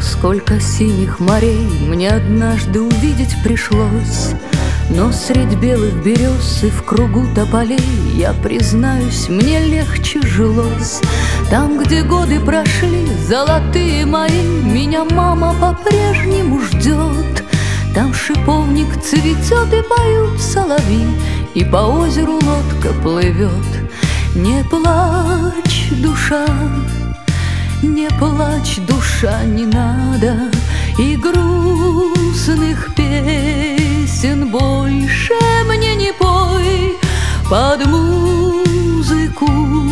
сколько синих морей мне однажды увидеть пришлось. Но средь белых берез и в кругу тополей, я признаюсь, мне легче жилось. Там, где годы прошли, золотые мои, меня мама по-прежнему ждет. Там шиповник цветет и поют соловьи, и по озеру лодка плывет. Не плачь, душа, не плачь, душа, не надо и грустных песен больше мне не пой. Под музыку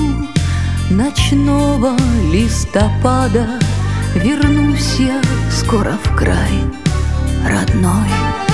ночного листопада вернусь я скоро в край родной.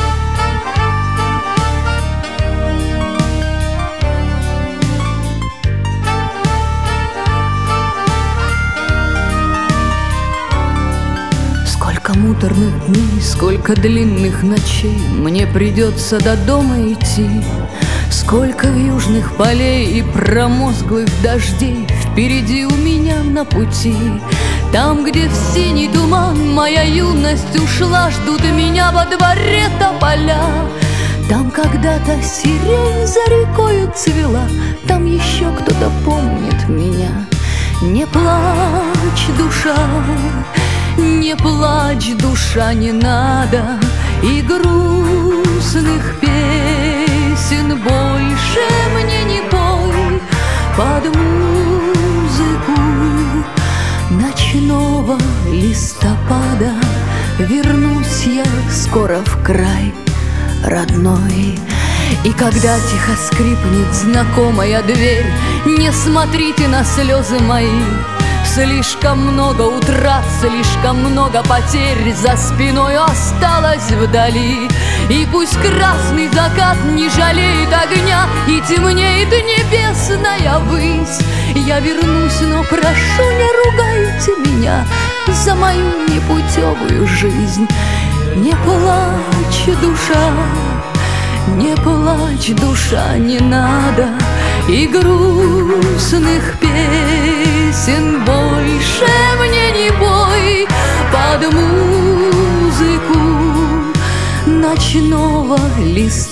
Сколько муторных дней, сколько длинных ночей мне придется до дома идти. Сколько южных полей и промозглых дождей впереди у меня на пути. Там, где в синий туман моя юность ушла, ждут меня во дворе тополя. Там когда-то сирень за рекою цвела, там еще кто-то помнит меня. Не плачь, душа, не плачь, душа, не надо и грустных песен больше мне не пой. Под музыку ночного листопада вернусь я скоро в край родной. И когда тихо скрипнет знакомая дверь, не смотрите на слезы мои. Слишком много утрат, слишком много потерь за спиной осталось вдали. И пусть красный закат не жалеет огня, и темнеет небесная высь. Я вернусь, но прошу, не ругайте меня за мою непутевую жизнь. Не плачь, душа, не плачь, душа, не надо и грустных песен больше мне не пой. Под музыку ночного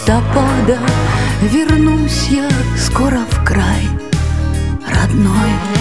листопада вернусь я скоро в край родной.